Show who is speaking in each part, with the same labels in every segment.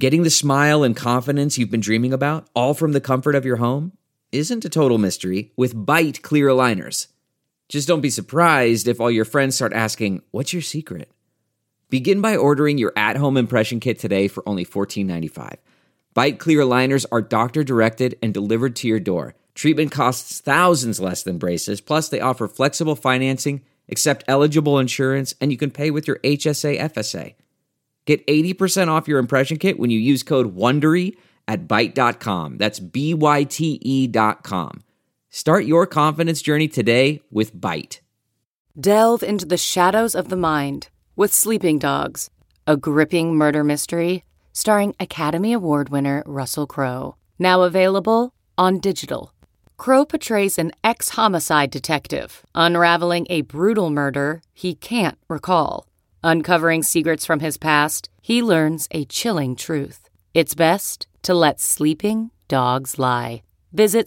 Speaker 1: Getting the smile and confidence you've been dreaming about, all from the comfort of your home, isn't a total mystery with Byte clear aligners. Just don't be surprised if all your friends start asking, "What's your secret?" Begin by ordering your at-home impression kit today for only $14.95. Byte clear aligners are doctor-directed and delivered to your door. Treatment costs thousands less than braces, plus they offer flexible financing, accept eligible insurance, and you can pay with your HSA FSA. Get 80% off your impression kit when you use code WONDERY at Byte.com. That's BYTE.com. Start your confidence journey today with Byte.
Speaker 2: Delve into the shadows of the mind with Sleeping Dogs, a gripping murder mystery starring Academy Award winner Russell Crowe. Now available on digital. Crowe portrays an ex-homicide detective unraveling a brutal murder he can't recall. Uncovering secrets from his past, he learns a chilling truth. It's best to let sleeping dogs lie. Visit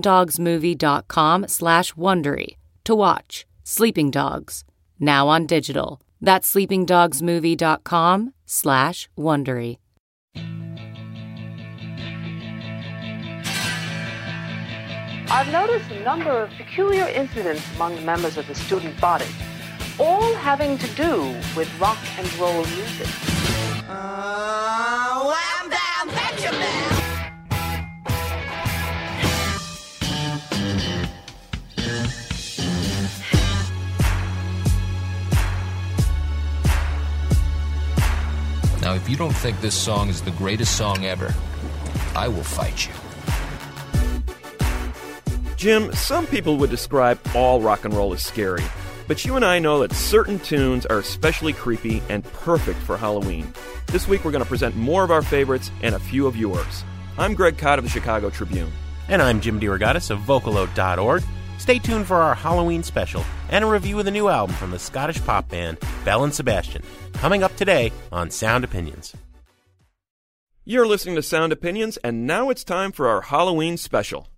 Speaker 2: sleepingdogsmovie.com/Wondery to watch Sleeping Dogs, now on digital. That's sleepingdogsmovie.com/Wondery.
Speaker 3: I've noticed a number of peculiar incidents among the members of the student body, all having to do with rock and roll music.
Speaker 4: Wham bam Benjamin!
Speaker 5: Now, if you don't think this song is the greatest song ever, I will fight you.
Speaker 6: Jim, some people would describe all rock and roll as scary, but you and I know that certain tunes are especially creepy and perfect for Halloween. This week we're going to present more of our favorites and a few of yours. I'm Greg Cott of the Chicago Tribune.
Speaker 7: And I'm Jim DeRogatis of Vocalo.org. Stay tuned for our Halloween special and a review of the new album from the Scottish pop band Belle and Sebastian, coming up today on Sound Opinions.
Speaker 6: You're listening to Sound Opinions, and now it's time for our Halloween special.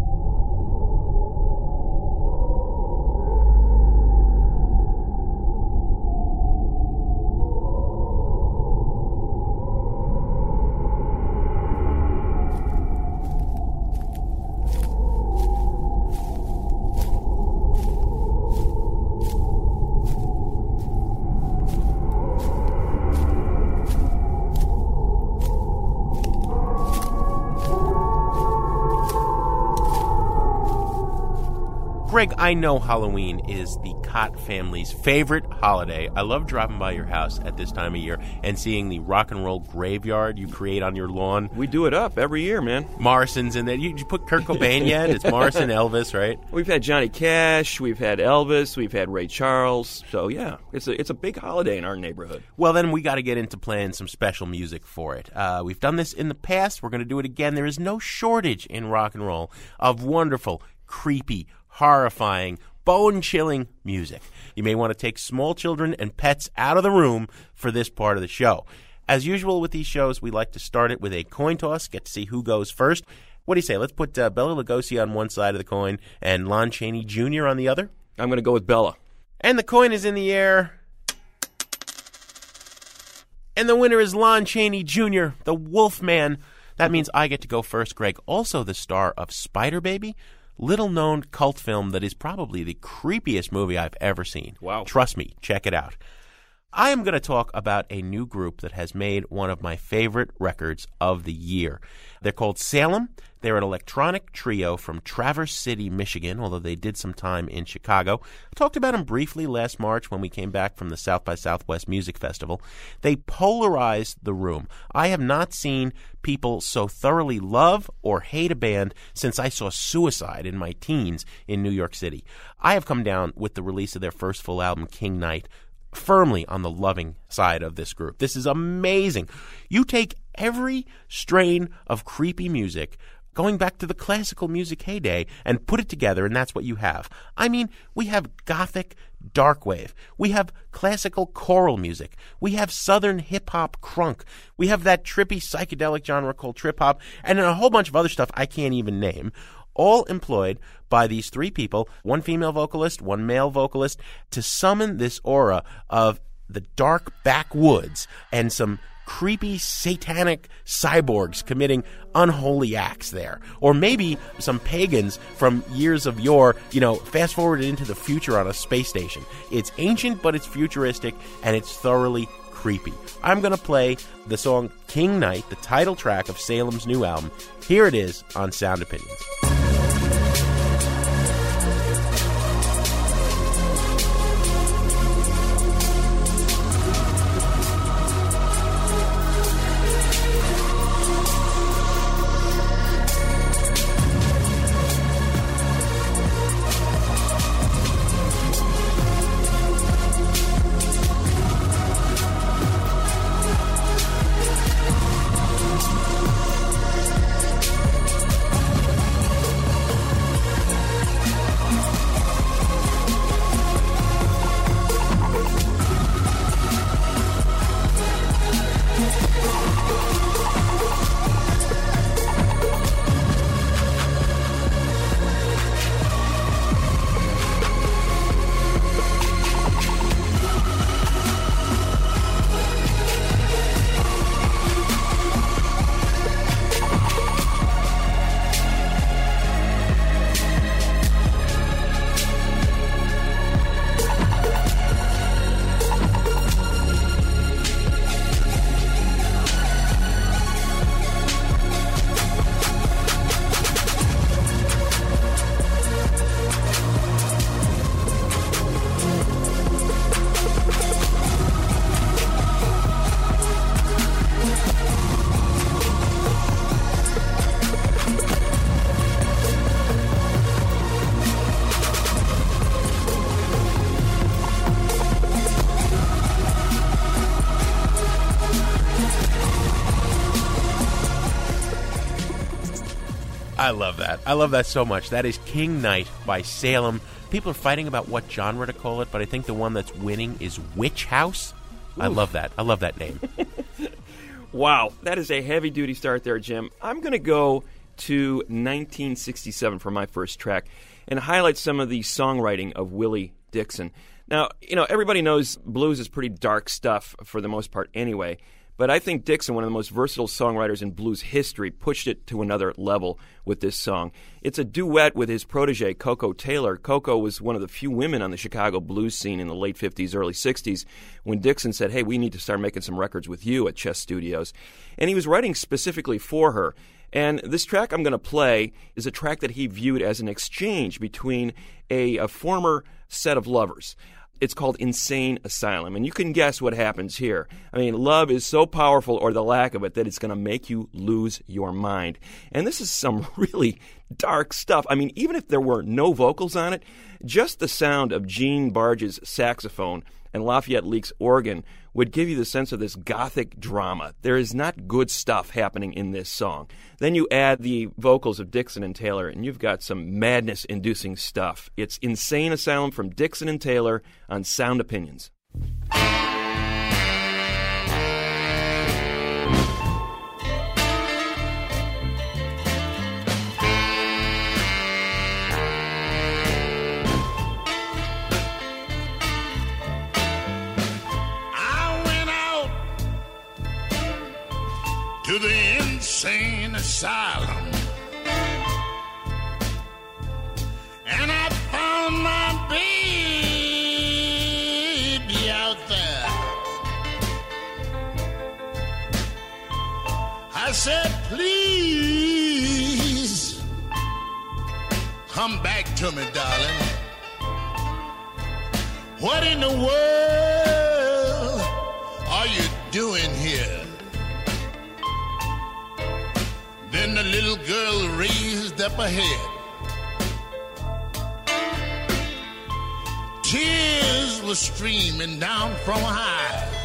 Speaker 7: Greg, I know Halloween is the Cott family's favorite holiday. I love driving by your house at this time of year and seeing the rock and roll graveyard you create on your lawn.
Speaker 6: We do it up every year, man.
Speaker 7: Morrison's in there. You put Kurt Cobain yet? It's Morrison, Elvis, right?
Speaker 6: We've had Johnny Cash, we've had Elvis, we've had Ray Charles. So, yeah, it's a big holiday in our neighborhood.
Speaker 7: Well, then we got to get into playing some special music for it. We've done this in the past. We're going to do it again. There is no shortage in rock and roll of wonderful, creepy, horrifying, bone-chilling music. You may want to take small children and pets out of the room for this part of the show. As usual with these shows, we like to start it with a coin toss, get to see who goes first. What do you say? Let's put Bela Lugosi on one side of the coin and Lon Chaney Jr. on the other.
Speaker 6: I'm going to go with Bella.
Speaker 7: And the coin is in the air. And the winner is Lon Chaney Jr., the Wolfman. That means I get to go first, Greg. Also the star of Spider Baby, little-known cult film that is probably the creepiest movie I've ever seen.
Speaker 6: Wow.
Speaker 7: Trust me, check it out. I am going to talk about a new group that has made one of my favorite records of the year. They're called Salem. They're an electronic trio from Traverse City, Michigan, although they did some time in Chicago. I talked about them briefly last March when we came back from the South by Southwest Music Festival. They polarized the room. I have not seen people so thoroughly love or hate a band since I saw Suicide in my teens in New York City. I have come down with the release of their first full album, King Knight, firmly on the loving side of this group. This is amazing. You take every strain of creepy music going back to the classical music heyday and put it together, and that's what you have. I mean, we have gothic dark wave. We have classical choral music. We have southern hip-hop crunk. We have that trippy psychedelic genre called trip-hop, and a whole bunch of other stuff I can't even name, all employed by these three people, one female vocalist, one male vocalist, to summon this aura of the dark backwoods and some creepy, satanic cyborgs committing unholy acts there. Or maybe some pagans from years of yore, fast forwarded into the future on a space station. It's ancient, but it's futuristic, and it's thoroughly creepy. I'm going to play the song King Knight, the title track of Salem's new album. Here it is on Sound Opinions. I love that. I love that so much. That is King Knight by Salem. People are fighting about what genre to call it, but I think the one that's winning is Witch House. Ooh. I love that. I love that name.
Speaker 6: Wow, that is a heavy-duty start there, Jim. I'm going to go to 1967 for my first track and highlight some of the songwriting of Willie Dixon. Now, everybody knows blues is pretty dark stuff for the most part anyway, but I think Dixon, one of the most versatile songwriters in blues history, pushed it to another level with this song. It's a duet with his protege, Koko Taylor. Koko was one of the few women on the Chicago blues scene in the late 50s, early 60s, when Dixon said, hey, we need to start making some records with you at Chess Studios. And he was writing specifically for her. And this track I'm going to play is a track that he viewed as an exchange between a former set of lovers. It's called Insane Asylum, and you can guess what happens here. I mean, love is so powerful, or the lack of it, that it's going to make you lose your mind. And this is some really dark stuff. I mean, even if there were no vocals on it, just the sound of Gene Barge's saxophone and Lafayette Leake's organ would give you the sense of this gothic drama. There is not good stuff happening in this song. Then you add the vocals of Dixon and Taylor, and you've got some madness-inducing stuff. It's Insane Asylum from Dixon and Taylor on Sound Opinions.
Speaker 8: To the insane asylum, and I found my baby out there. I said, please come back to me, darling. What in the world are you doing here? Then the little girl raised up her head. Tears were streaming down from her eyes.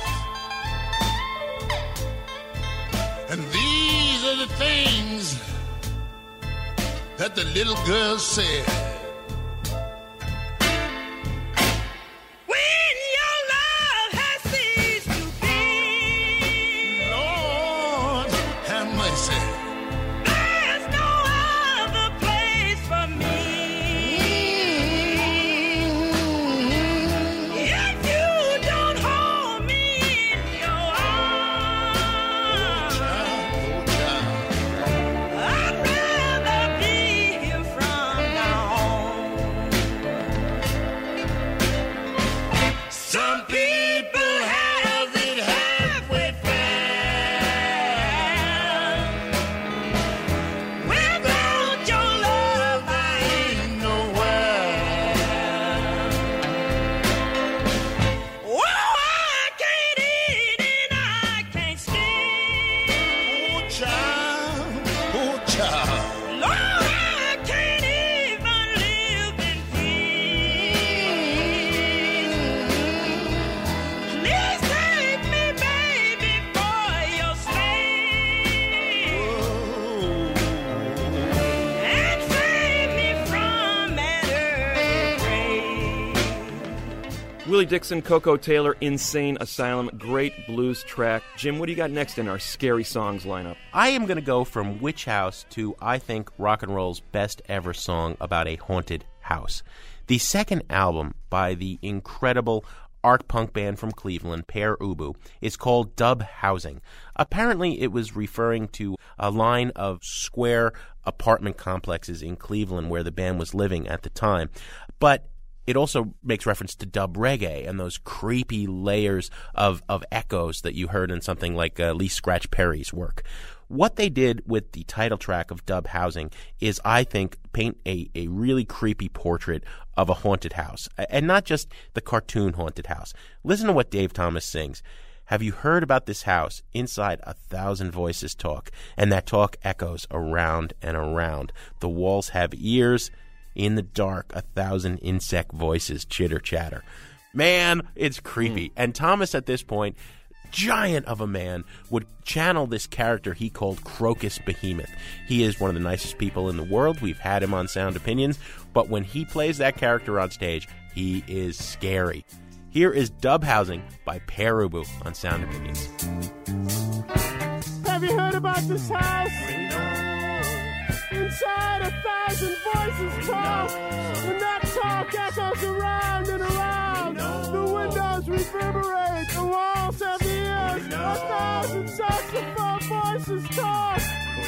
Speaker 8: And these are the things that the little girl said.
Speaker 6: Willie Dixon, Coco Taylor, Insane Asylum. Great blues track. Jim, what do you got next in our scary songs lineup?
Speaker 7: I am going to go from Witch House to, I think, rock and roll's best ever song about a haunted house. The second album by the incredible art punk band from Cleveland, Pere Ubu, is called Dub Housing. Apparently, it was referring to a line of square apartment complexes in Cleveland where the band was living at the time. But it also makes reference to dub reggae and those creepy layers of echoes that you heard in something like Lee Scratch Perry's work. What they did with the title track of Dub Housing is, I think, paint a really creepy portrait of a haunted house, and not just the cartoon haunted house. Listen to what Dave Thomas sings. Have you heard about this house? Inside 1,000 voices talk, and that talk echoes around and around. The walls have ears. In the dark, 1,000 insect voices chitter-chatter. Man, it's creepy. And Thomas, at this point, giant of a man, would channel this character he called Crocus Behemoth. He is one of the nicest people in the world. We've had him on Sound Opinions. But when he plays that character on stage, he is scary. Here is Dub Housing by Pere Ubu on Sound Opinions.
Speaker 9: Have you heard about this house? Inside 1,000 voices talk, and that talk echoes around and around. The windows reverberate, the walls have ears. 1,000 saxophone voices talk.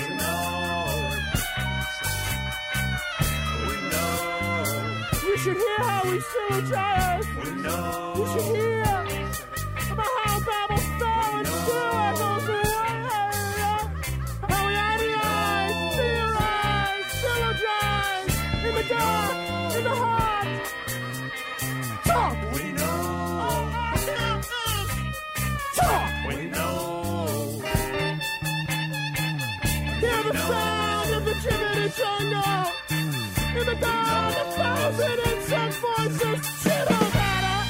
Speaker 9: We should hear how we sue each other. We should hear about how Babel fell and still echoes away. How we idealize, theorize, syllogize in the dark, in the heart. Talk! We know. Talk! We know. Hear the sound of the Trinity jungle. In the dark, 1,000 insect voices chitter chatter.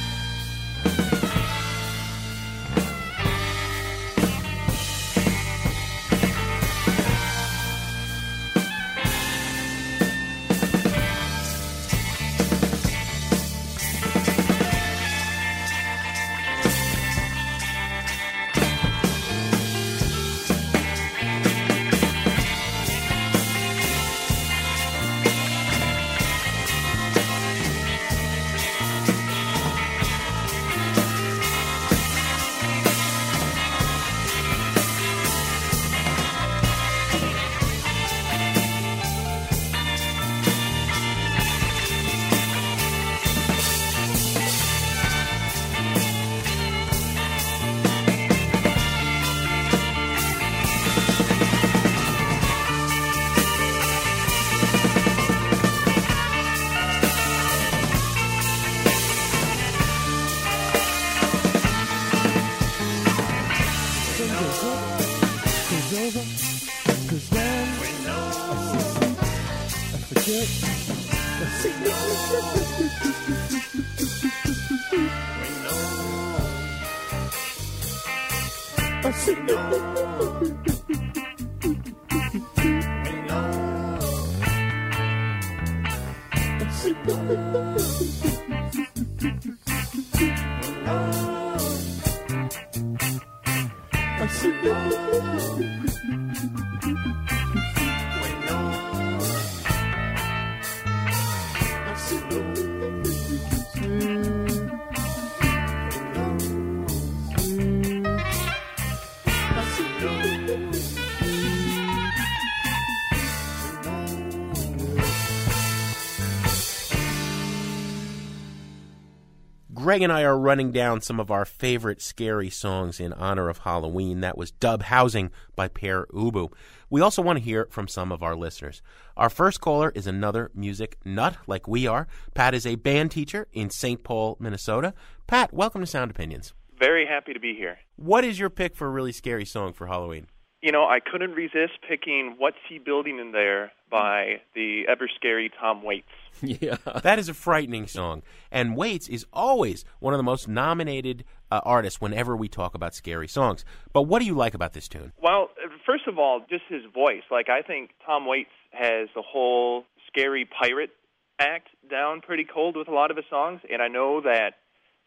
Speaker 7: Greg and I are running down some of our favorite scary songs in honor of Halloween. That was Dub Housing by Pere Ubu. We also want to hear from some of our listeners. Our first caller is another music nut like we are. Pat is a band teacher in St. Paul, Minnesota. Pat, welcome to Sound Opinions.
Speaker 10: Very happy to be here.
Speaker 7: What is your pick for a really scary song for Halloween?
Speaker 10: You know, I couldn't resist picking What's He Building in There by the ever-scary Tom Waits.
Speaker 7: Yeah. That is a frightening song. And Waits is always one of the most nominated artists whenever we talk about scary songs. But what do you like about this tune?
Speaker 10: Well, first of all, just his voice. Like, I think Tom Waits has the whole scary pirate act down pretty cold with a lot of his songs. And I know that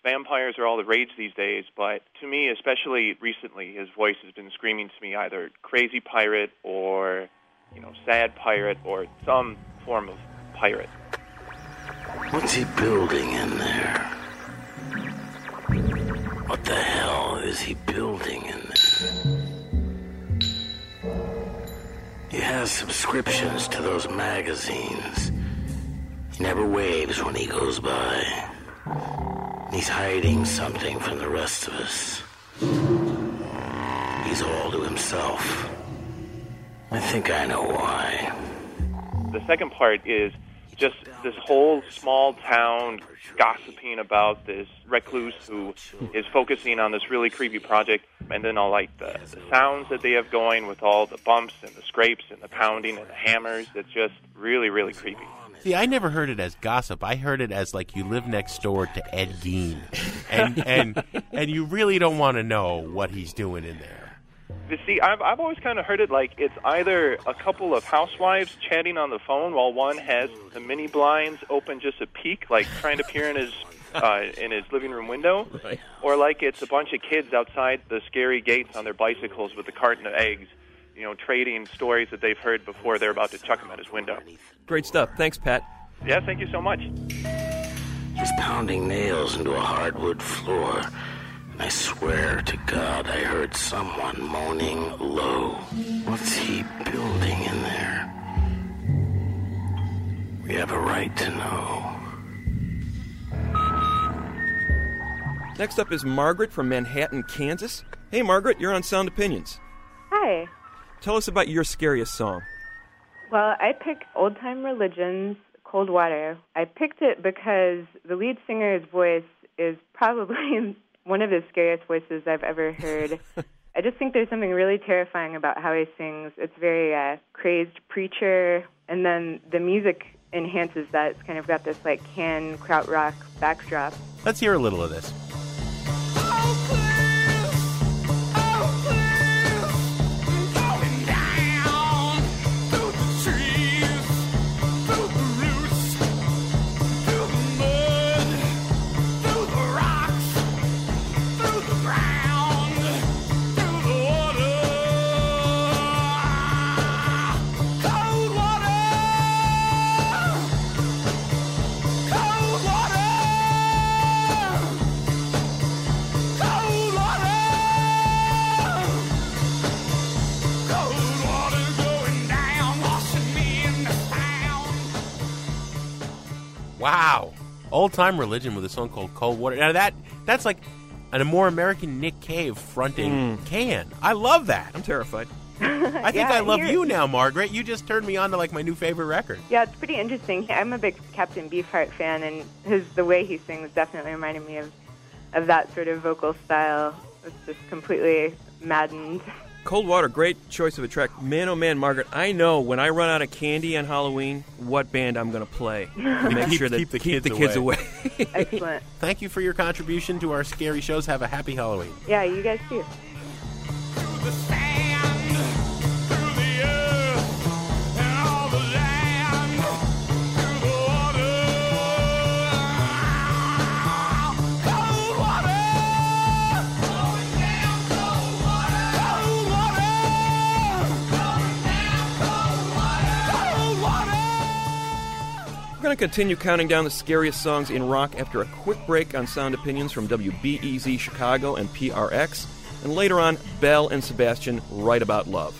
Speaker 10: vampires are all the rage these days, but to me, especially recently, his voice has been screaming to me either crazy pirate or, sad pirate or some form of pirate.
Speaker 11: What's he building in there? What the hell is he building in there? He has subscriptions to those magazines. He never waves when he goes by. He's hiding something from the rest of us. He's all to himself. I think I know why.
Speaker 10: The second part is just this whole small town gossiping about this recluse who is focusing on this really creepy project, and then all like the sounds that they have going with all the bumps and the scrapes and the pounding and the hammers. It's just really, really creepy.
Speaker 7: See, I never heard it as gossip. I heard it as like you live next door to Ed Gein, and you really don't want to know what he's doing in there.
Speaker 10: You see, I've always kind of heard it like it's either a couple of housewives chatting on the phone while one has the mini blinds open just a peek, like trying to peer in his living room window,
Speaker 6: Right.
Speaker 10: or like it's a bunch of kids outside the scary gates on their bicycles with a carton of eggs, trading stories that they've heard before they're about to chuck them at his window.
Speaker 6: Great stuff. Thanks, Pat.
Speaker 10: Yeah, thank you so much.
Speaker 11: He's pounding nails into a hardwood floor. And I swear to God I heard someone moaning low. What's he building in there? We have a right to know.
Speaker 6: Next up is Margaret from Manhattan, Kansas. Hey, Margaret, you're on Sound Opinions.
Speaker 12: Hi.
Speaker 6: Tell us about your scariest song.
Speaker 12: Well, I picked Old Time Religion's Cold Water. I picked it because the lead singer's voice is probably one of the scariest voices I've ever heard. I just think there's something really terrifying about how he sings. It's very crazed preacher, and then the music enhances that. It's kind of got this like krautrock backdrop.
Speaker 7: Let's hear a little of this. Wow. Old Time Religion with a song called Cold Water. Now that's like a more American Nick Cave fronting Can. I love that.
Speaker 6: I'm terrified.
Speaker 7: I think I love you now, Margaret. You just turned me on to like my new favorite record.
Speaker 12: Yeah, it's pretty interesting. I'm a big Captain Beefheart fan, and the way he sings definitely reminded me of that sort of vocal style. It's just completely maddened.
Speaker 6: Cold Water, great choice of a track. Man, oh man, Margaret, I know when I run out of candy on Halloween, what band I'm going to play. Make sure that
Speaker 7: keep the kids
Speaker 6: away.
Speaker 12: Excellent.
Speaker 7: Thank you for your contribution to our scary shows. Have a happy Halloween.
Speaker 12: Yeah, you guys too.
Speaker 6: We're going to continue counting down the scariest songs in rock after a quick break on Sound Opinions from WBEZ Chicago and PRX, and later on, Belle and Sebastian Write About Love.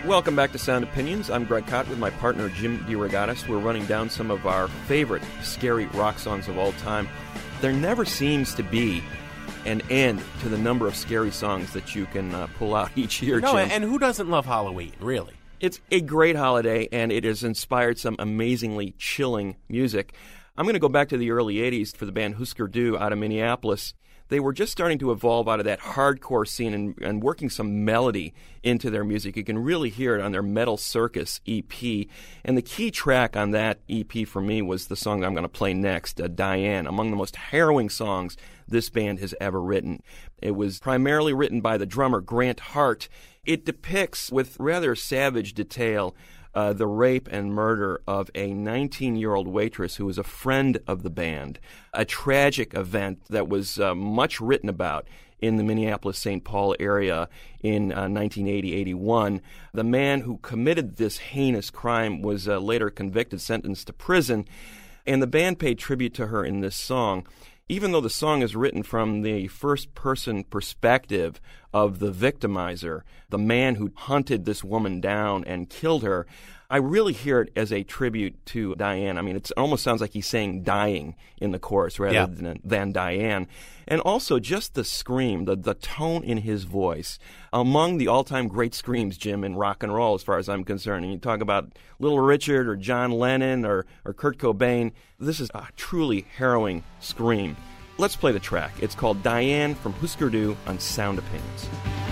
Speaker 6: Welcome back to Sound Opinions. I'm Greg Kot with my partner Jim DeRogatis. We're running down some of our favorite scary rock songs of all time. There never seems to be an end to the number of scary songs that you can pull out each year,
Speaker 7: No,
Speaker 6: Jim.
Speaker 7: and who doesn't love Halloween, really?
Speaker 6: It's a great holiday, and it has inspired some amazingly chilling music. I'm going to go back to the early 80s for the band Husker Du out of Minneapolis. They were just starting to evolve out of that hardcore scene and working some melody into their music. You can really hear it on their Metal Circus EP. And the key track on that EP for me was the song that I'm going to play next, Diane, among the most harrowing songs this band has ever written. It was primarily written by the drummer Grant Hart. It depicts with rather savage detail the rape and murder of a 19-year-old waitress who was a friend of the band, a tragic event that was much written about in the Minneapolis-St. Paul area in 1980-81. The man who committed this heinous crime was later convicted, sentenced to prison, and the band paid tribute to her in this song. Even though the song is written from the first-person perspective of the victimizer, the man who hunted this woman down and killed her, I really hear it as a tribute to Diane. I mean, it almost sounds like he's saying dying in the chorus rather than Diane. And also just the scream, the tone in his voice. Among the all-time great screams, Jim, in rock and roll as far as I'm concerned. And you talk about Little Richard or John Lennon or Kurt Cobain. This is a truly harrowing scream. Let's play the track. It's called Diane from Husker Du on Sound Opinions.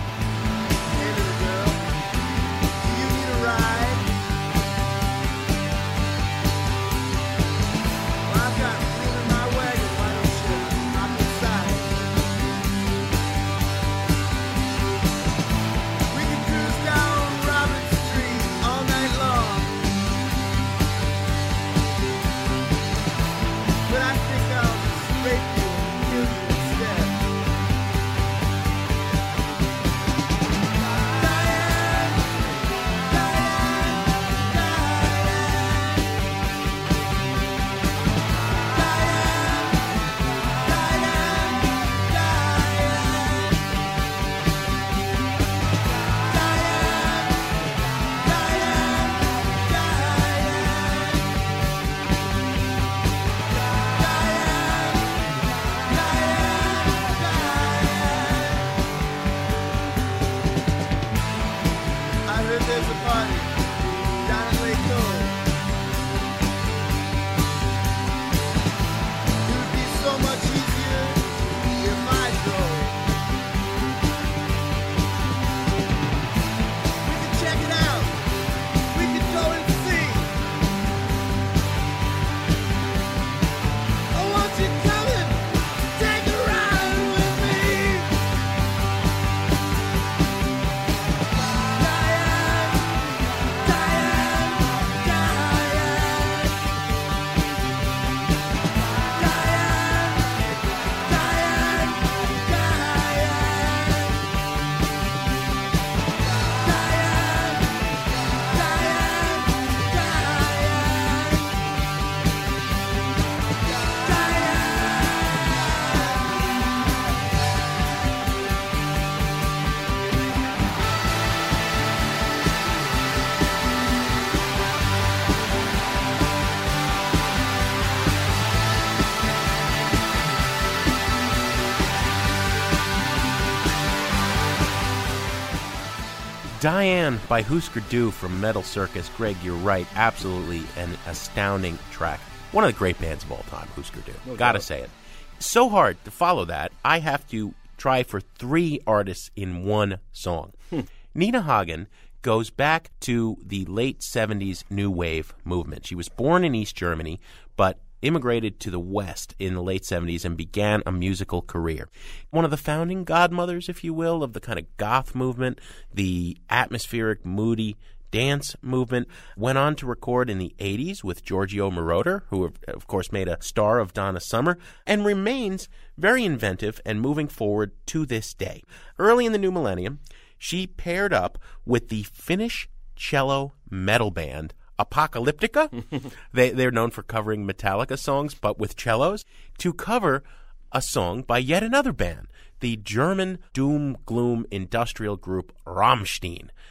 Speaker 7: Diane by Husker Du from Metal Circus. Greg, you're right. Absolutely an astounding track. One of the great bands of all time, Husker Du. Gotta say it. So hard to follow that, I have to try for 3 artists in one song. Nina Hagen goes back to the late 70s New Wave movement. She was born in East Germany, but immigrated to the West in the late 70s and began a musical career. One of the founding godmothers, if you will, of the kind of goth movement, the atmospheric, moody dance movement, went on to record in the 80s with Giorgio Moroder, who of course made a star of Donna Summer, and remains very inventive and moving forward to this day. Early in the new millennium, she paired up with the Finnish cello metal band Apocalyptica. They're known for covering Metallica songs, but with cellos, to cover a song by yet another band, the German doom-gloom industrial group Rammstein.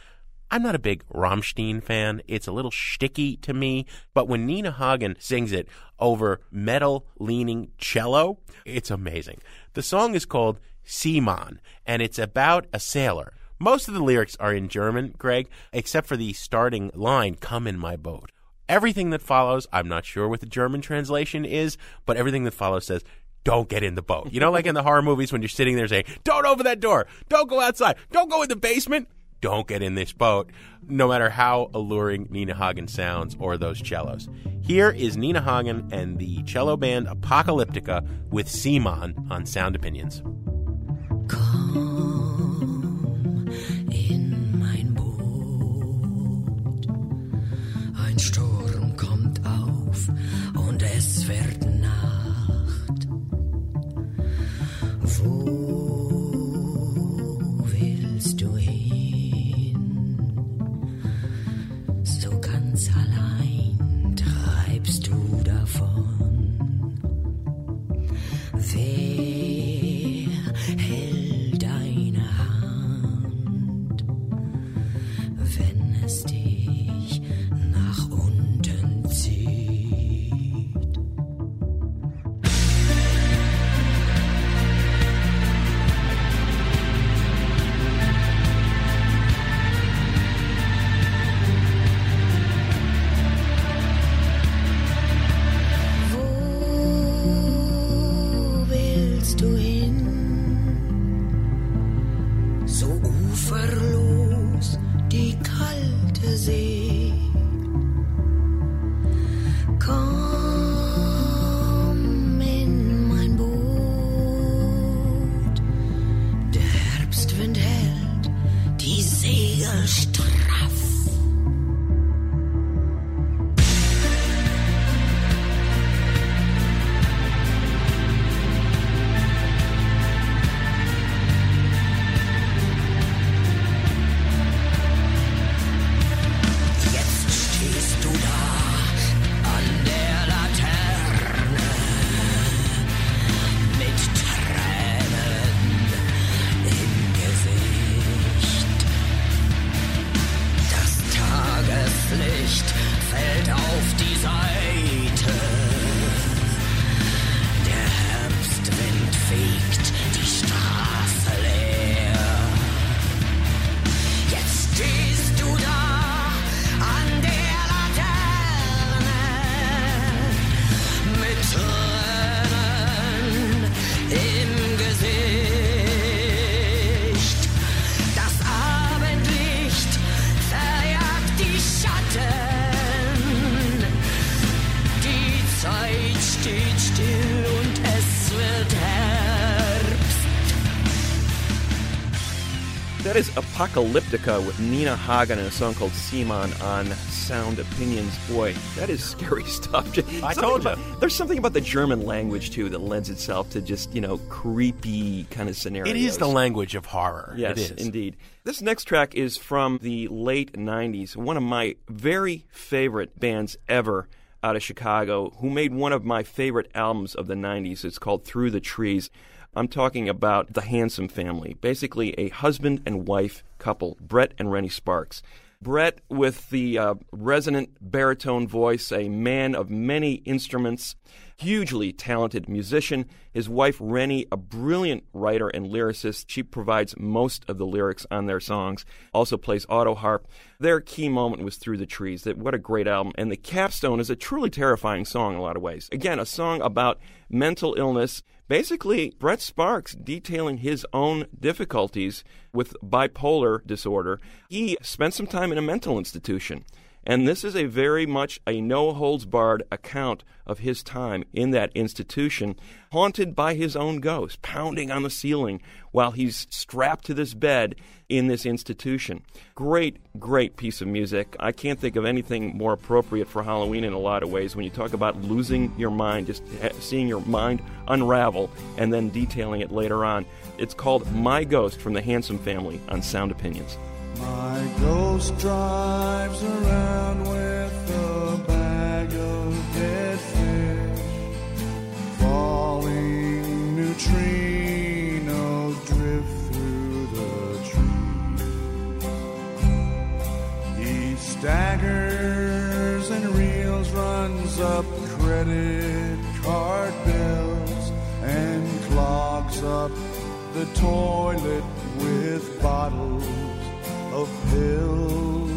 Speaker 7: I'm not a big Rammstein fan. It's a little shticky to me. But when Nina Hagen sings it over metal-leaning cello, it's amazing. The song is called Seemann, and it's about a sailor. Most of the lyrics are in German, Greg, except for the starting line, "Come in my boat." Everything that follows, I'm not sure what the German translation is, but everything that follows says, don't get in the boat. You know, like in the horror movies when you're sitting there saying, don't open that door, don't go outside, don't go in the basement. Don't get in this boat, no matter how alluring Nina Hagen sounds or those cellos. Here is Nina Hagen and the cello band Apocalyptica with Seemann on Sound Opinions.
Speaker 13: Komm in mein Boot. Ein Sturm kommt auf und es wird Nacht. Wo willst du hin? Ganz allein treibst du davon. Wer hält deine Hand, wenn es dich nach unten zieht?
Speaker 6: That is Apocalyptica with Nina Hagen and a song called Seemann on Sound Opinions. Boy, that is scary stuff.
Speaker 7: I told you.
Speaker 6: There's something about the German language, too, that lends itself to just, creepy kind of scenarios.
Speaker 7: It is the language of horror.
Speaker 6: Yes,
Speaker 7: it is.
Speaker 6: Indeed. This next track is from the late 90s, one of my very favorite bands ever out of Chicago, who made one of my favorite albums of the 90s. It's called Through the Trees. I'm talking about the Handsome Family, basically a husband and wife couple, Brett and Rennie Sparks. Brett with the resonant baritone voice, a man of many instruments, hugely talented musician. His wife, Rennie, a brilliant writer and lyricist. She provides most of the lyrics on their songs, also plays auto harp. Their key moment was Through the Trees. What a great album. And the capstone is a truly terrifying song in a lot of ways. Again, a song about mental illness. Basically, Brett Sparks detailing his own difficulties with bipolar disorder. He spent some time in a mental institution. And this is a very much a no-holds-barred account of his time in that institution, haunted by his own ghost, pounding on the ceiling while he's strapped to this bed in this institution. Great, great piece of music. I can't think of anything more appropriate for Halloween in a lot of ways when you talk about losing your mind, just seeing your mind unravel and then detailing it later on. It's called My Ghost from the Handsome Family on Sound Opinions.
Speaker 14: My ghost drives around with a bag of dead fish, falling neutrinos drift through the trees. staggers and reels, runs up credit card bills, and clogs up the toilet with bottles of pills.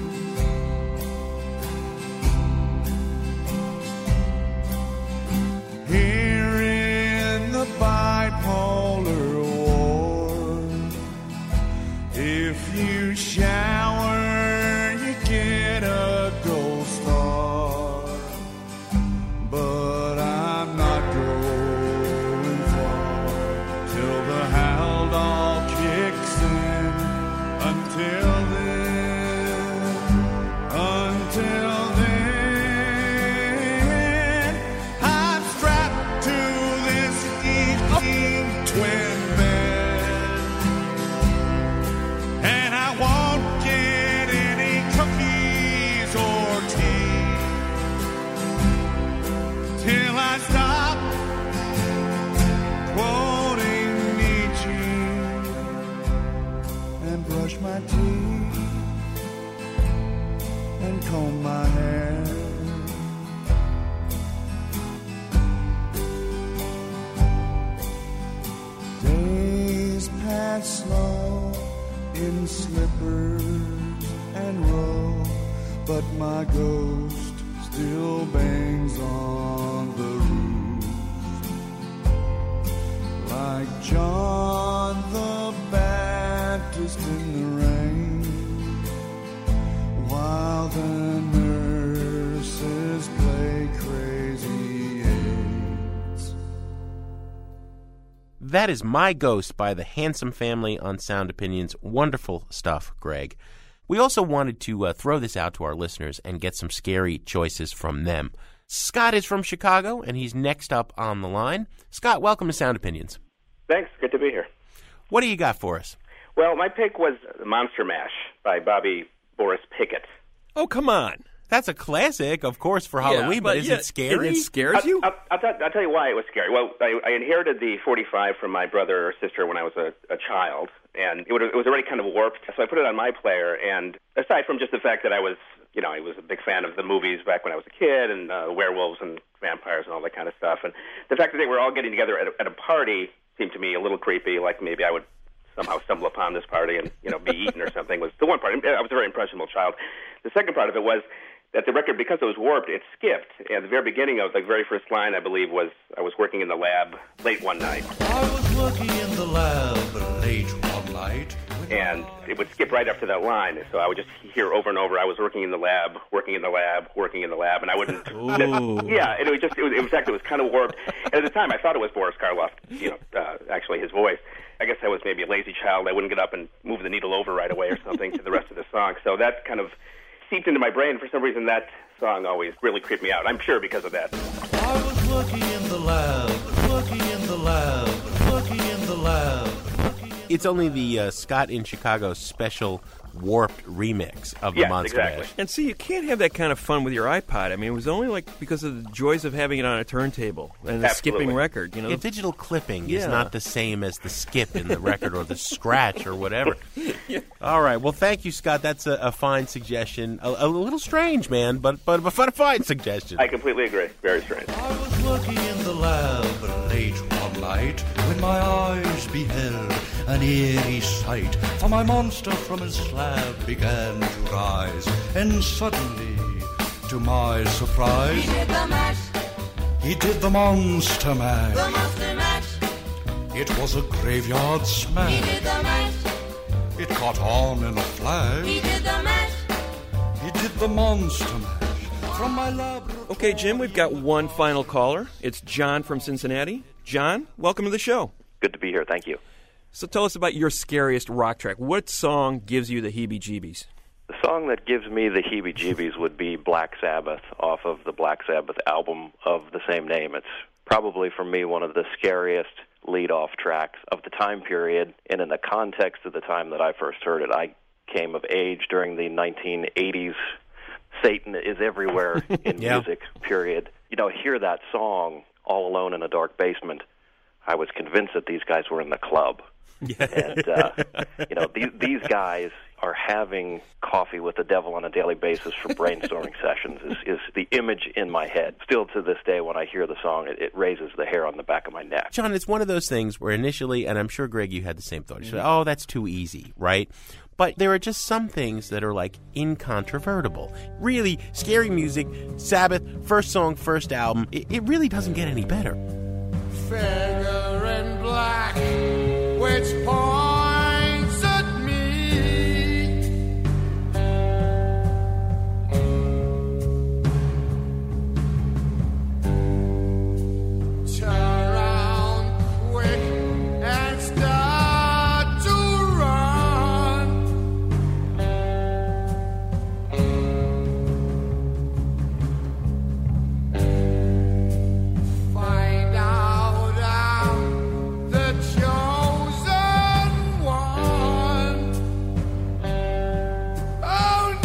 Speaker 14: Here in the bipolar ward, if you shower, you get a gold star. But I'm not going far till the Haldol kicks in. Until then, I'm strapped to this twin bed, and I won't get any cookies or tea till I stop quoting Nietzsche and brush my teeth and comb my hair. Days pass slow in slippers and roll, but my ghost still bangs on the roof like John the Baptist in the rain, while the nurses play Crazy Eights.
Speaker 7: That is My Ghost by the Handsome Family on Sound Opinions. Wonderful stuff, Greg. We also wanted to throw this out to our listeners and get some scary choices from them. Scott is from Chicago, and he's next up on the line. Scott, welcome to Sound Opinions.
Speaker 15: Thanks. Good to be here.
Speaker 7: What do you got for us?
Speaker 15: Well, my pick was Monster Mash by Bobby Boris Pickett.
Speaker 6: Oh, come on.
Speaker 7: That's a classic, of course, for Halloween, but is it scary?
Speaker 6: It scares you?
Speaker 15: I'll tell you why it was scary. Well, I inherited the 45 from my brother or sister when I was a child, and it was already kind of warped, so I put it on my player, and aside from just the fact that I was a big fan of the movies back when I was a kid, and werewolves and vampires and all that kind of stuff, and the fact that they were all getting together at a party seemed to me a little creepy, like maybe I would somehow stumble upon this party and, be eaten or something, was the one part. I was a very impressionable child. The second part of it was that the record, because it was warped, it skipped. And the very beginning of the very first line, I believe, was, I was working in the lab late one night.
Speaker 8: I was working in the lab late one night.
Speaker 15: And it would skip right after that line. So I would just hear over and over, I was working in the lab, working in the lab, working in the lab. And I wouldn't... Yeah, and it was kind of warped. And at the time, I thought it was Boris Karloff, actually his voice. I guess I was maybe a lazy child. I wouldn't get up and move the needle over right away or something to the rest of the song. So that kind of seeped into my brain. For some reason, that song always really creeped me out. I'm sure because of that.
Speaker 8: I was working in the lab, working in the lab, working in the lab.
Speaker 7: It's only the Scott in Chicago special warped remix of the Monster Mash.
Speaker 6: And see, you can't have that kind of fun with your iPod. I mean, it was only because of the joys of having it on a turntable and the skipping record.
Speaker 7: Yeah, digital clipping is not the same as the skip in the record or the scratch or whatever. All right. Well, thank you, Scott. That's a fine suggestion. A little strange, man, but a fine suggestion.
Speaker 15: I completely agree. Very strange.
Speaker 8: I was working in the lab late one night when my eyes beheld an eerie sight. For my monster from his slab began to rise, and suddenly, to my surprise,
Speaker 4: He did the mash.
Speaker 8: He did the Monster Mash.
Speaker 4: The Monster Mash.
Speaker 8: It was a graveyard smash.
Speaker 4: He did the mash.
Speaker 8: It caught on in a flash.
Speaker 4: He did the mash.
Speaker 8: He did the Monster Mash from my lab.
Speaker 6: Okay, Jim, we've got one final caller. It's John from Cincinnati. John, welcome to the show.
Speaker 16: Good to be here. Thank you.
Speaker 6: So tell us about your scariest rock track. What song gives you the heebie-jeebies?
Speaker 16: The song that gives me the heebie-jeebies would be Black Sabbath off of the Black Sabbath album of the same name. It's probably, for me, one of the scariest lead-off tracks of the time period, and in the context of the time that I first heard it. I came of age during the 1980s Satan is everywhere in music, period. Hear that song all alone in a dark basement. I was convinced that these guys were in the club. And, these guys are having coffee with the devil on a daily basis for brainstorming sessions is the image in my head. Still to this day, when I hear the song, it raises the hair on the back of my neck.
Speaker 7: John, it's one of those things where initially, and I'm sure, Greg, you had the same thought. You said, oh, that's too easy, right? But there are just some things that are, like, incontrovertible. Really, Scary Music, Sabbath, first song, first album, it really doesn't get any better.
Speaker 14: Figure in black, which points at me. Turn around quick and start to run. Find out I'm the chosen one. Oh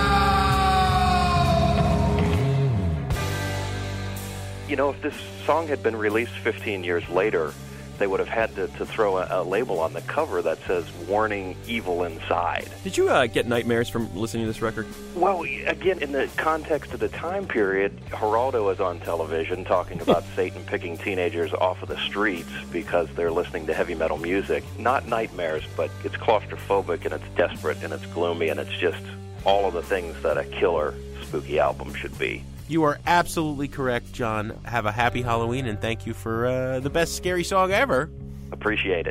Speaker 14: no!
Speaker 16: You know, if this song had been released 15 years later, they would have had to throw a label on the cover that says, "Warning, evil inside."
Speaker 6: Did you get nightmares from listening to this record?
Speaker 16: Well, again, in the context of the time period, Geraldo is on television talking about Satan picking teenagers off of the streets because they're listening to heavy metal music. Not nightmares, but it's claustrophobic and it's desperate and it's gloomy and it's just all of the things that a killer, spooky album should be.
Speaker 7: You are absolutely correct, John. Have a happy Halloween, and thank you for the best scary song ever.
Speaker 16: Appreciate it.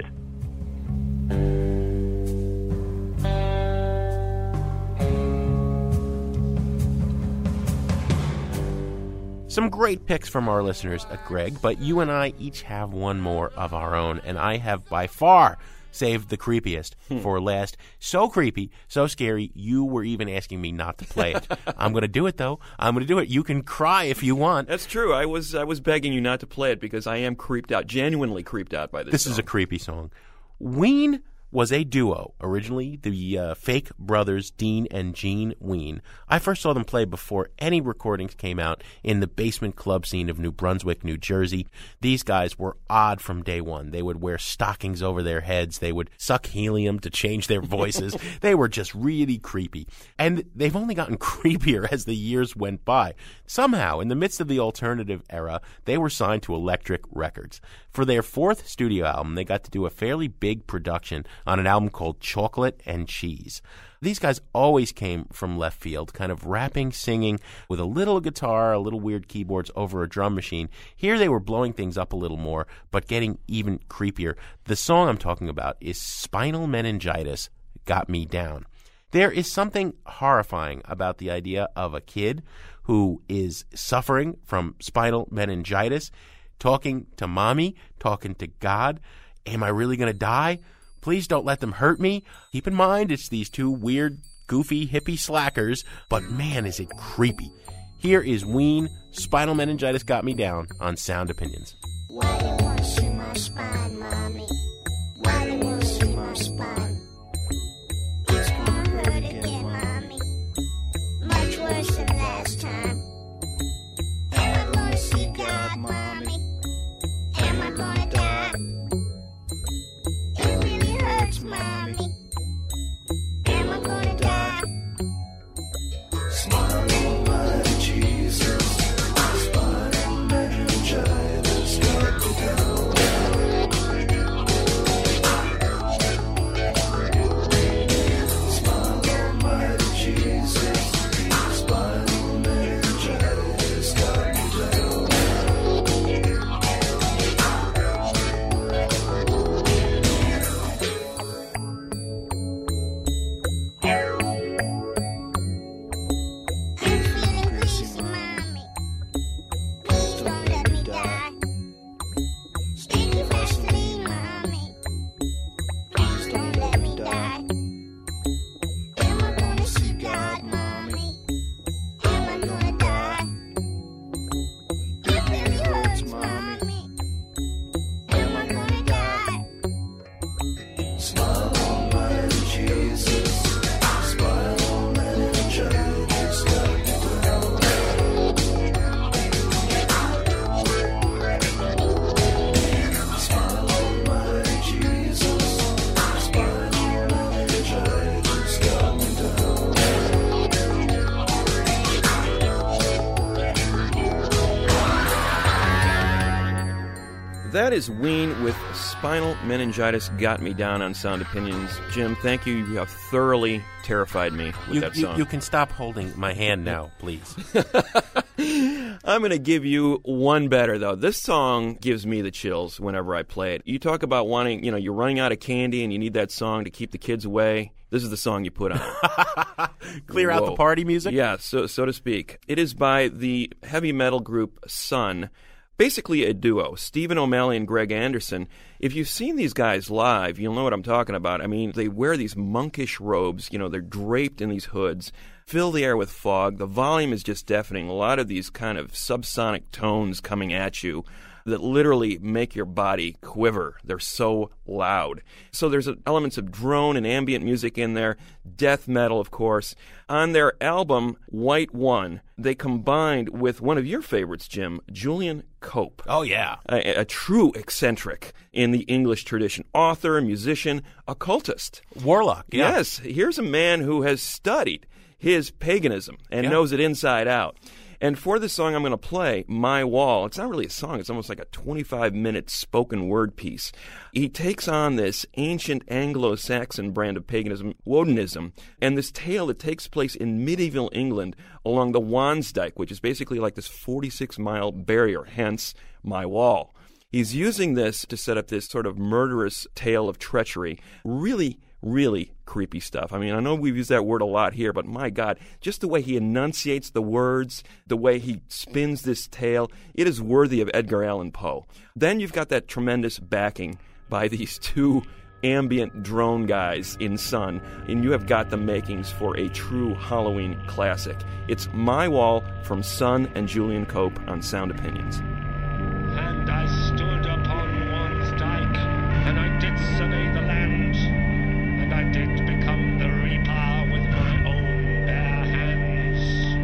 Speaker 7: Some great picks from our listeners, Greg, but you and I each have one more of our own, and I have by far saved the creepiest for last. So creepy, so scary, you were even asking me not to play it. I'm going to do it, though. I'm going to do it. You can cry if you want.
Speaker 6: That's true. I was begging you not to play it because I am creeped out, genuinely creeped out by this
Speaker 7: This
Speaker 6: song.
Speaker 7: is a creepy song. Ween was a duo, originally the fake brothers Dean and Gene Ween. I first saw them play before any recordings came out in the basement club scene of New Brunswick, New Jersey. These guys were odd from day one. They would wear stockings over their heads. They would suck helium to change their voices. They were just really creepy. And they've only gotten creepier as the years went by. Somehow, in the midst of the alternative era, they were signed to Electric Records. For their fourth studio album, they got to do a fairly big production on an album called Chocolate and Cheese. These guys always came from left field, kind of rapping, singing, with a little guitar, a little weird keyboards over a drum machine. Here they were blowing things up a little more, but getting even creepier. The song I'm talking about is Spinal Meningitis Got Me Down. There is something horrifying about the idea of a kid who is suffering from spinal meningitis, talking to mommy, talking to God. Am I really going to die? Please don't let them hurt me. Keep in mind, it's these two weird, goofy, hippie slackers, but man, is it creepy. Here is Ween, Spinal Meningitis Got Me Down on Sound Opinions.
Speaker 4: Why do you want to see my spine, mommy? Why do you want to see my spine? It's gonna hurt again, mommy. Much worse than last time. Am I gonna see God, mommy? Am I gonna die? It really hurts, mommy. Am I gonna die?
Speaker 14: Smile, my Jesus. Spinal meningitis got me down.
Speaker 6: That is Ween with Spinal Meningitis Got Me Down on Sound Opinions. Jim, thank you. You have thoroughly terrified me with that song.
Speaker 7: You can stop holding my hand now, please.
Speaker 6: I'm going to give you one better, though. This song gives me the chills whenever I play it. You talk about wanting, you're running out of candy and you need that song to keep the kids away. This is the song you put on.
Speaker 7: Clear out the party music?
Speaker 6: Yeah, so to speak. It is by the heavy metal group Sun. Basically a duo, Stephen O'Malley and Greg Anderson. If you've seen these guys live, you'll know what I'm talking about. I mean, they wear these monkish robes, they're draped in these hoods, fill the air with fog. The volume is just deafening. A lot of these kind of subsonic tones coming at you that literally make your body quiver. They're so loud. So there's elements of drone and ambient music in there, death metal, of course. On their album, White One, they combined with one of your favorites, Jim, Julian Cope.
Speaker 7: Oh, yeah.
Speaker 6: A true eccentric in the English tradition. Author, musician, occultist.
Speaker 7: Warlock, yeah.
Speaker 6: Yes, here's a man who has studied his paganism and knows it inside out. And for this song I'm going to play, My Wall, it's not really a song, it's almost like a 25-minute spoken word piece. He takes on this ancient Anglo-Saxon brand of paganism, Wodenism, and this tale that takes place in medieval England along the Wansdyke, which is basically like this 46-mile barrier, hence My Wall. He's using this to set up this sort of murderous tale of treachery. Really creepy stuff. I mean, I know we've used that word a lot here, but my God, just the way he enunciates the words, the way he spins this tale, it is worthy of Edgar Allan Poe. Then you've got that tremendous backing by these two ambient drone guys in Sun, and you have got the makings for a true Halloween classic. It's My Wall from Sun and Julian Cope on Sound Opinions.
Speaker 17: And I stood upon one's dyke, and I did survey the land, and I did become the reaper with my own bare hands.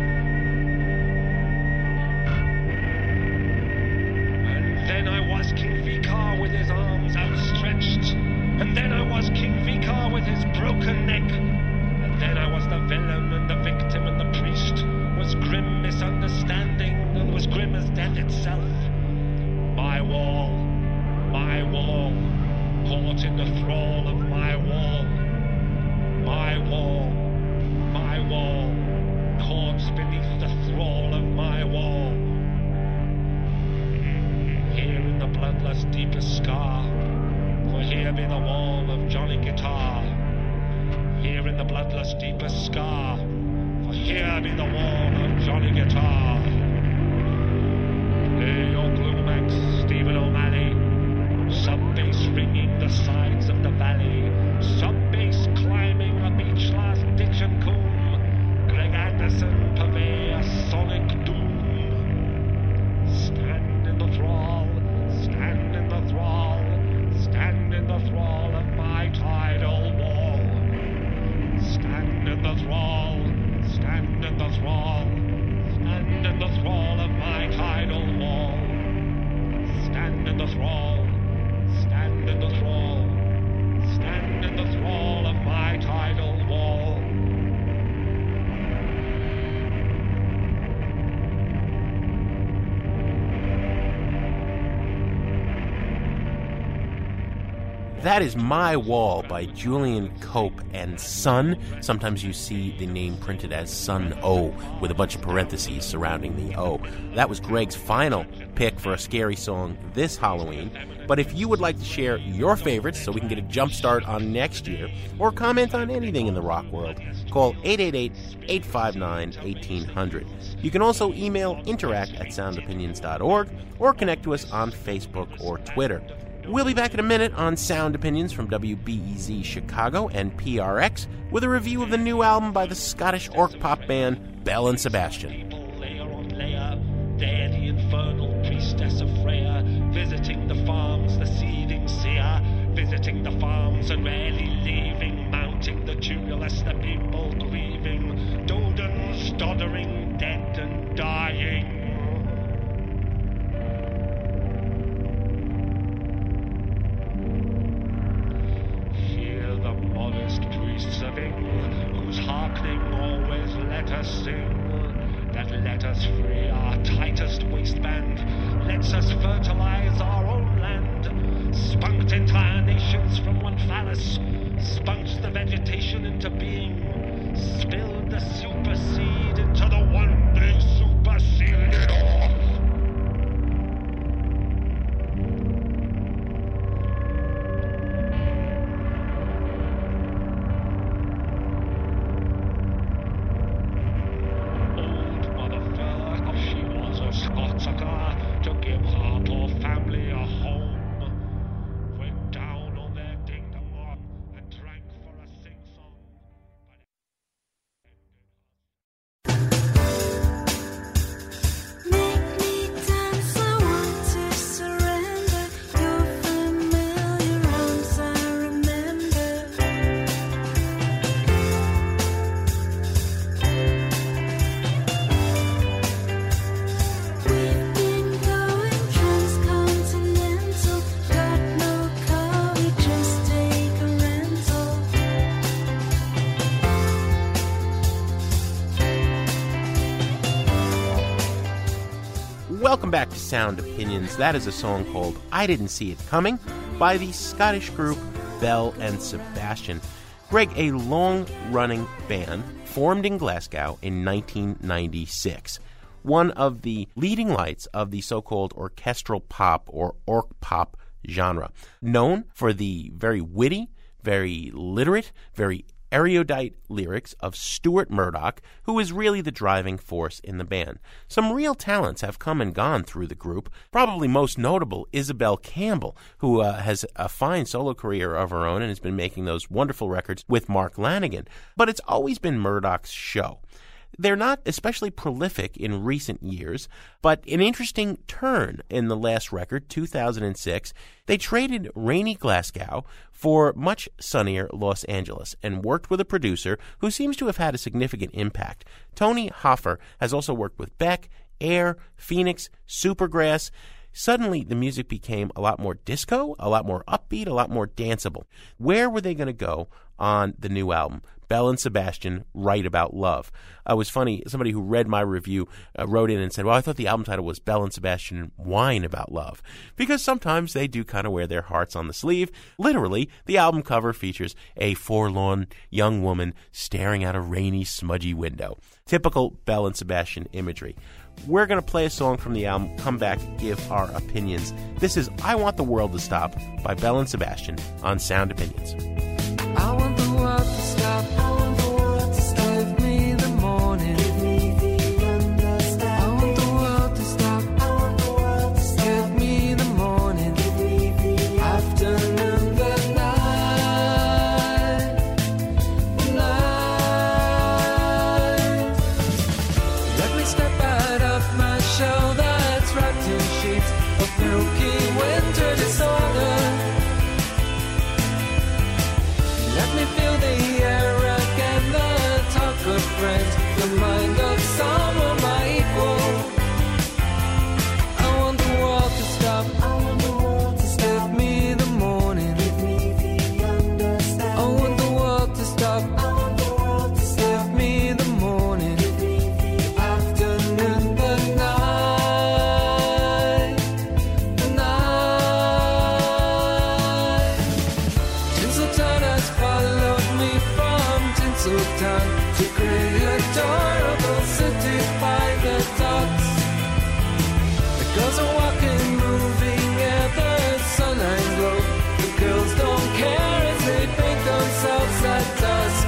Speaker 17: And then I was King Vikar with his arms outstretched, and then I was King Vikar with his broken neck, and then I was the villain and the victim, and the priest was grim misunderstanding, and was grim as death itself. My wall, caught in the thrall of my wall. My wall, caught beneath the thrall of my wall. Here in the bloodless deepest scar, for here be the wall of Johnny Guitar. Here in the bloodless deepest scar, for here be the wall of Johnny Guitar. Play your Gloomax, Stephen O'Malley. Sub-bass ringing the sides of the valley. Sub-bass climbing the beach last ditch and combe. Greg Anderson purvey a sonic doom. Stand in the thrall, stand in the thrall, stand in the thrall of my tidal wall. Stand in the thrall, stand in the thrall, stand in the thrall of my tidal wall. Stand in the thrall, stand in the thrall, stand in the thrall of my tidal wall.
Speaker 7: That is My Wall by Julian Cope and Sun. Sometimes you see the name printed as Sun O with a bunch of parentheses surrounding the O. That was Greg's final pick for a scary song this Halloween. But if you would like to share your favorites so we can get a jump start on next year, or comment on anything in the rock world, call 888-859-1800. You can also email interact@soundopinions.org or connect to us on Facebook or Twitter. We'll be back in a minute on Sound Opinions from WBEZ Chicago and PRX with a review of the new album by the Scottish orc pop band Belle and Sebastian.
Speaker 17: Layer on layer, there the infernal priestess of Freya, visiting the farms, the seething seer, visiting the farms and rarely leaving, mounting the tumulus, the people grieving, Dodens doddering, dead and dying. Serving, whose hearkening always let us sing, that let us free our tightest waistband, lets us fertilize our own land, birthed entire nations from one phallus, sponged the vegetation into being, spilled the super seed into the one big super seed. Old Mother Fuck, she was a Scotsaka to give her poor family a home. Went down on their ding-dong and drank for a sing-song.
Speaker 13: Make me dance, I want to surrender. Your familiar arms I remember. We've been going transcontinental. Got no car, we just take a rental.
Speaker 7: Welcome back to Sound Opinions. That is a song called I Didn't See It Coming by the Scottish group Belle and Sebastian. Greg, a long-running band formed in Glasgow in 1996. One of the leading lights of the so-called orchestral pop or orc pop genre. Known for the very witty, very literate, very erudite lyrics of Stuart Murdoch, who is really the driving force in the band. Some real talents have come and gone through the group. Probably most notable, Isabel Campbell, who has a fine solo career of her own and has been making those wonderful records with Mark Lanigan. But it's always been Murdoch's show. They're not especially prolific in recent years, but an interesting turn in the last record, 2006, they traded rainy Glasgow for much sunnier Los Angeles and worked with a producer who seems to have had a significant impact. Tony Hoffer has also worked with Beck, Air, Phoenix, Supergrass. Suddenly, the music became a lot more disco, a lot more upbeat, a lot more danceable. Where were they going to go on the new album? Belle and Sebastian Write About Love. It was funny, somebody who read my review wrote in and said, well, I thought the album title was Belle and Sebastian Whine About Love. Because sometimes they do kind of wear their hearts on the sleeve. Literally, the album cover features a forlorn young woman staring out a rainy, smudgy window. Typical Belle and Sebastian imagery. We're going to play a song from the album, come back, give our opinions. This is I Want the World to Stop by Belle and Sebastian on Sound Opinions.
Speaker 13: I want the world to stop. I want the world to stop. Give me the morning. Give me the understand. I want the world to stop. I want the world to stop. Give me the morning. Give me the afternoon, the night. The night. Let me step out of my shell that's wrapped in sheets of milky winter disorder. Let me feel the air again, the talk of friends, the mind of someone my equal. I want the world to stop. I want the world to stop. Give me the morning. Give me the understand. I want the world to stop. I want the world to stop. Give me the morning. Give me the afternoon, the night. The night. Tinseltown has followed me from Tinseltown to create a adorable city by the docks. The girls are walking, moving at the sunlight glow. The girls don't care as they paint themselves at dusk.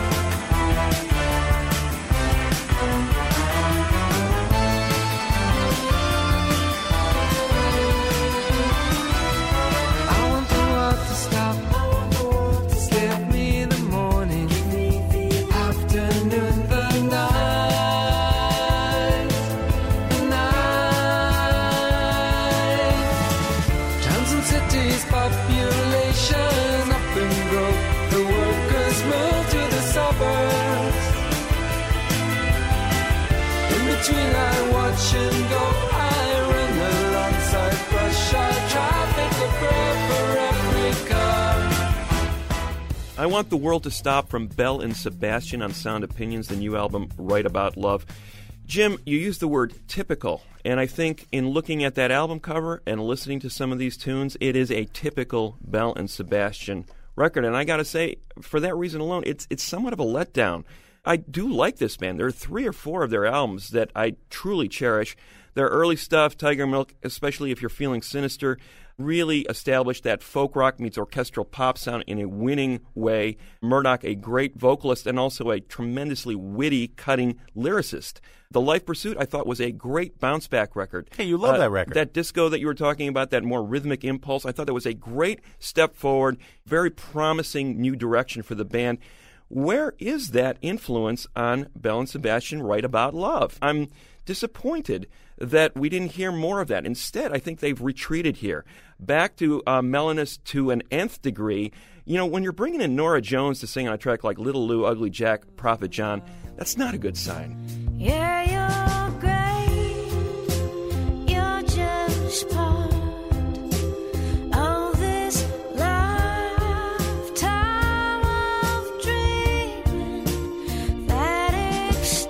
Speaker 13: I want the world to stop. I want the world to stop. Give me the morning. Give me the afternoon, the night. The night. Towns and cities, population up and grow. The workers move to the suburbs. In between I watch and go. I run alongside rush hour traffic, a prayer for every car.
Speaker 6: I Want the World to Stop from Belle and Sebastian on Sound Opinions, the new album Write About Love. Jim, you used the word typical, and I think in looking at that album cover and listening to some of these tunes, it is a typical Belle and Sebastian record. And I got to say, for that reason alone, it's somewhat of a letdown. I do like this band. There are 3 or 4 of their albums that I truly cherish. Their early stuff, Tiger Milk, especially if you're feeling sinister, really established that folk rock meets orchestral pop sound in a winning way. Murdoch, a great vocalist and also a tremendously witty, cutting lyricist. The Life Pursuit, I thought, was a great bounce-back record.
Speaker 7: Hey, you love that record.
Speaker 6: That disco that you were talking about, that more rhythmic impulse, I thought that was a great step forward, very promising new direction for the band. Where is that influence on Belle and Sebastian Write About Love? I'm disappointed that we didn't hear more of that. Instead, I think they've retreated here. Back to mellowness to an nth degree. You know, when you're bringing in Norah Jones to sing on a track like Little Lou, Ugly Jack, Prophet John, that's not a good sign.
Speaker 4: Yeah, you're great. You're just part of this lifetime of dreaming that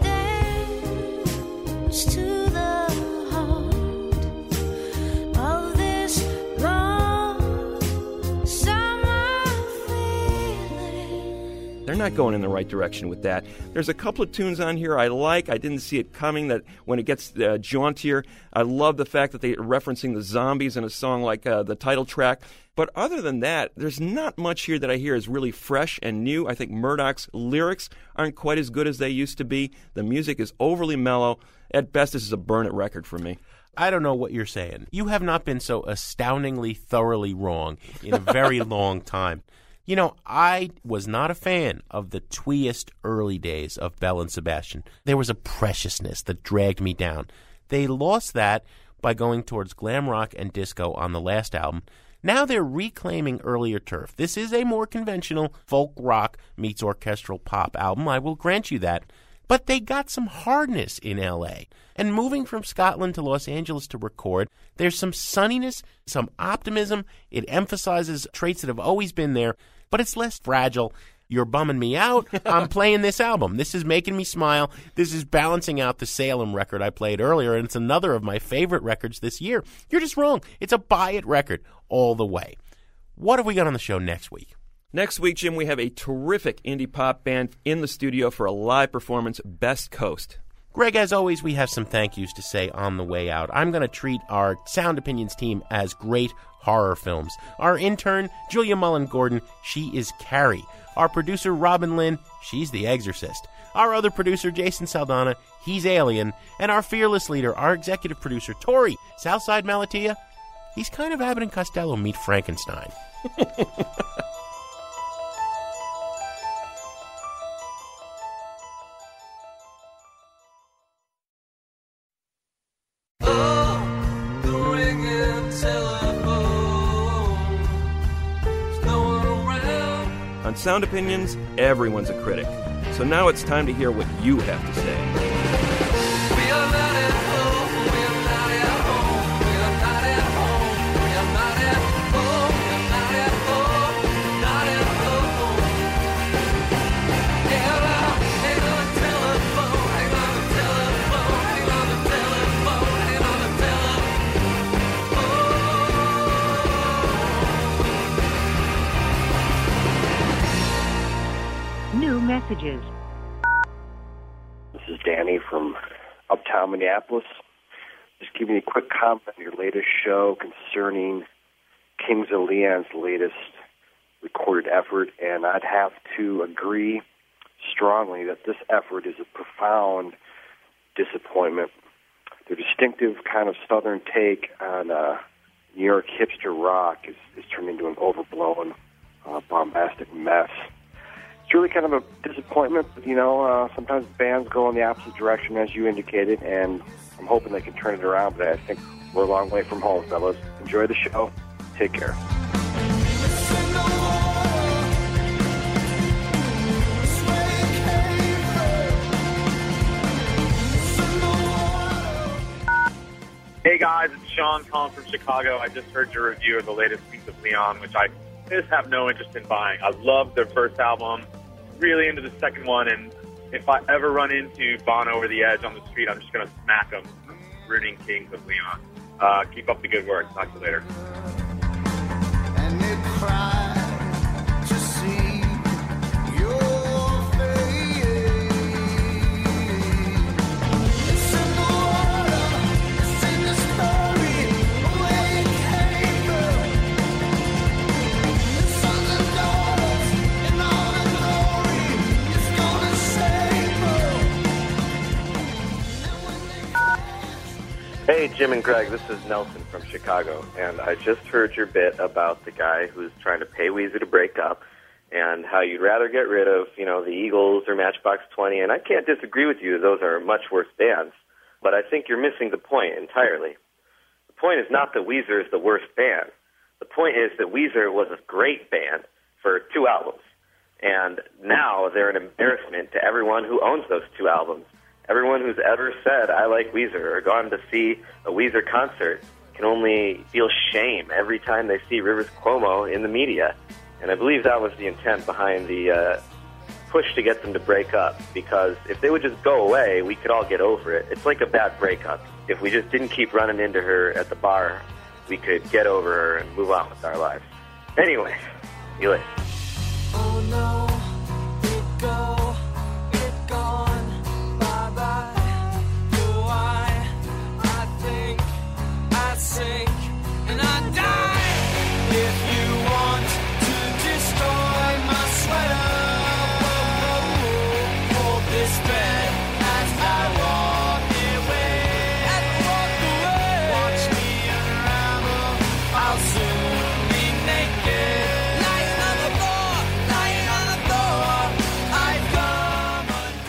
Speaker 4: extends to the heart of this long summer feeling.
Speaker 6: They're not going in the right direction with that. There's a couple of tunes on here I like. I didn't see it coming, that when it gets jauntier. I love the fact that they're referencing the Zombies in a song like the title track. But other than that, there's not much here that I hear is really fresh and new. I think Murdoch's lyrics aren't quite as good as they used to be. The music is overly mellow. At best, this is a burn-it record for me.
Speaker 7: I don't know what you're saying. You have not been so astoundingly thoroughly wrong in a very long time. You know, I was not a fan of the tweest early days of Belle and Sebastian. There was a preciousness that dragged me down. They lost that by going towards glam rock and disco on the last album. Now they're reclaiming earlier turf. This is a more conventional folk rock meets orchestral pop album, I will grant you that. But they got some hardness in L.A. And moving from Scotland to Los Angeles to record, there's some sunniness, some optimism. It emphasizes traits that have always been there, but it's less fragile. You're bumming me out. I'm playing this album. This is making me smile. This is balancing out the Salem record I played earlier, and it's another of my favorite records this year. You're just wrong. It's a buy-it record all the way. What have we got on the show next week?
Speaker 6: Next week, Jim, we have a terrific indie pop band in the studio for a live performance, Best Coast.
Speaker 7: Greg, as always, we have some thank yous to say on the way out. I'm going to treat our Sound Opinions team as great horror films. Our intern, Julia Mullen-Gordon, she is Carrie. Our producer, Robin Lynn, she's The Exorcist. Our other producer, Jason Saldana, he's Alien. And our fearless leader, our executive producer, Tori, Southside Malatia, he's kind of Abbott and Costello meet Frankenstein.
Speaker 6: On Sound Opinions, everyone's a critic. So now it's time to hear what you have to say.
Speaker 13: We are not at home, we are not at home, we are not at home, we are not at home, we are not at home, not at home. Hang on the telephone, hang on the telephone, hang on the telephone, hang on the telephone.
Speaker 18: New messages.
Speaker 19: This is Danny from Uptown Minneapolis. Just giving you a quick comment on your latest show concerning Kings of Leon's latest recorded effort, and I'd have to agree strongly that this effort is a profound disappointment. Their distinctive kind of southern take on New York hipster rock is turned into an overblown, bombastic mess. It's really kind of a disappointment, but, sometimes bands go in the opposite direction, as you indicated, and I'm hoping they can turn it around, but I think we're a long way from home, fellas. Enjoy the show. Take care.
Speaker 20: Hey guys, it's Sean calling from Chicago. I just heard your review of the latest Kings of Leon, which I just have no interest in buying. I loved their first album, really into the second one, and if I ever run into Bono over the edge on the street, I'm just going to smack him, ruining Kings of Leon. Keep up the good work. Talk to you later.
Speaker 8: And they cry to see your face. It's in the water, it's in the story, where you came from. The sons and daughters in all the glory, it's gonna save them.
Speaker 16: Hey, Jim and Greg, this is Nelson from Chicago, and I just heard your bit about the guy who's trying to pay Weezer to break up and how you'd rather get rid of, the Eagles or Matchbox 20, and I can't disagree with you. Those are much worse bands, but I think you're missing the point entirely. The point is not that Weezer is the worst band. The point is that Weezer was a great band for 2 albums, and now they're an embarrassment to everyone who owns those 2 albums. Everyone who's ever said, I like Weezer, or gone to see a Weezer concert can only feel shame every time they see Rivers Cuomo in the media. And I believe that was the intent behind the push to get them to break up, because if they would just go away, we could all get over it. It's like a bad breakup. If we just didn't keep running into her at the bar, we could get over her and move on with our lives. Anyway, see you later.
Speaker 13: Oh no, it go, it gone, bye-bye. Oh, I think, I sink, and I die. If you want to destroy my sweater, hold this bed as I walk away. Watch me unravel, I'll soon be naked. Lying on the floor, I've come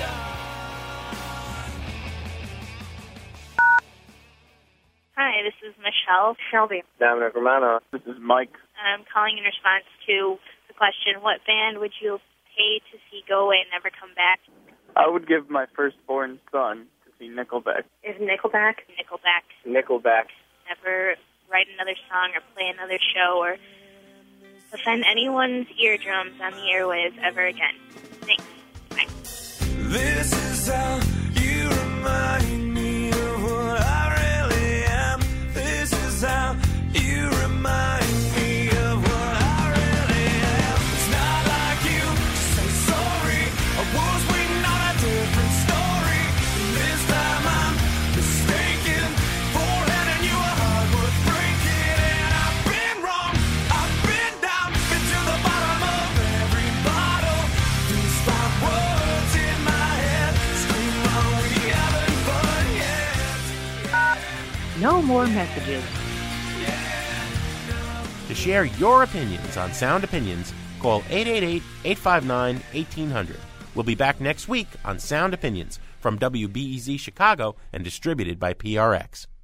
Speaker 13: undone.
Speaker 18: Hi, this is Michelle. Shelby.
Speaker 21: Dominic Romano. This is Mike.
Speaker 18: I'm calling in response to the question, what band would you pay to see go away and never come back?
Speaker 21: I would give my firstborn son to see Nickelback.
Speaker 18: Is Nickelback?
Speaker 21: Nickelback.
Speaker 18: Never write another song or play another show or offend anyone's eardrums on the airwaves ever again. Thanks. Bye.
Speaker 13: This is how you remind me of what I really am. This is how you remind me of what I really am. It's not like you to say sorry. I was waiting on a different story. This time I'm mistaken for handing you a heart worth breaking. And I've been wrong, I've been down, been to the bottom of every bottle. These 5 words in my head scream, oh, we haven't fun yet.
Speaker 3: No more messages.
Speaker 7: To share your opinions on Sound Opinions, call 888-859-1800. We'll be back next week on Sound Opinions from WBEZ Chicago and distributed by PRX.